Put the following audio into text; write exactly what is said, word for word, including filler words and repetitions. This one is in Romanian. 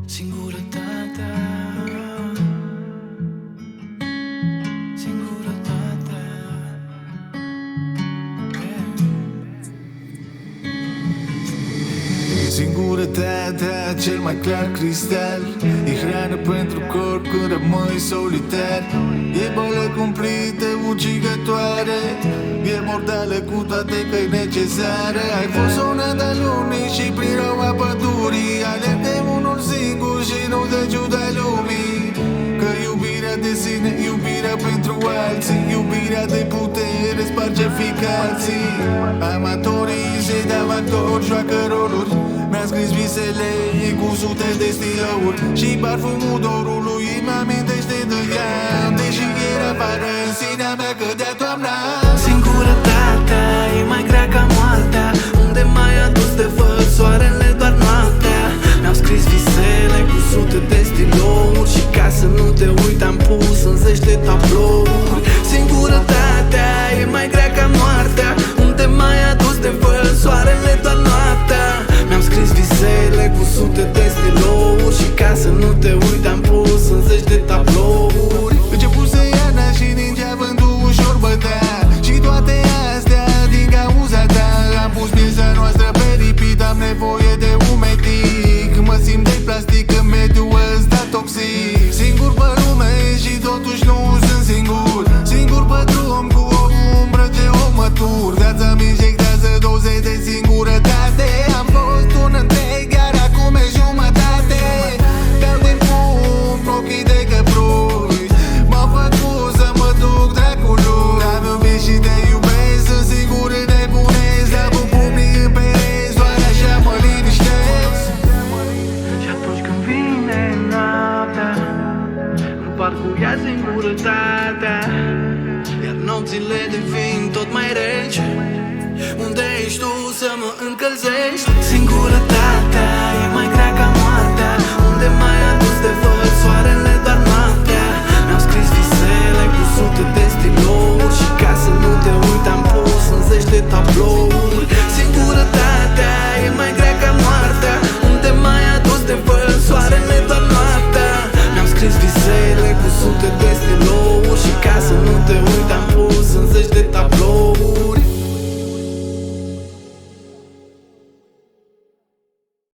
Singurătatea, singurătatea, yeah. Singurătatea, cel mai clar cristal, e hrană pentru corp când rămâi solitar. E bolă cumplită, ucigătoare, e mortală cu toate că-i necesară. Ai fost sunată lumii și prin roa pădurii, alerg de unul singur și nu de ciuda lumii. Că iubirea de sine, iubirea pentru alții, iubirea de putere sparge ficații. Amatorii se dau actori, joacă roluri, mi-a scris visele cu sute de stilouri. Și parfumul dorului mă amintește de ea, deși era vară, în sinea mea cădea toamna. Singurătatea e mai grea ca moartea, unde mai adus de văd soarele doar noaptea. Mi-au scris visele cu sute de stilouri, și ca să nu te uit am pus în zeci de tablouri. Singurătatea e mai grea ca moartea, unde mai adus de văd soarele doar noaptea. Mi-am scris visele cu sute de stilouri, și ca să nu te uit am pus în zeci de tablouri. Începuse iarna și ningea vântul ușor bătea, și toate astea din cauza ta. Am pus piesa noastră pe repeat, am nevoie de un medic. Mă simt de plastic în mediul ăsta toxic. Singur pe lume și totuși nu sunt singur. Singur pe drum cu o umbră ce o mătur. Viața-mi injectează doze de singurătate. Am fost un întreg, iar acum e jumătate. Beau din pumn ochii de căprui, m-au făcut să mă duc dracului. Am iubit și te iubesc, sunt sigur înnebunesc, dar cu pumnii în pereți, doar așa mă liniștesc. Și atunci când vine noaptea, împart cu ea singurătatea, iar nopțile devin tot mai rece. Unde ești tu să mă încălzești? Singurătatea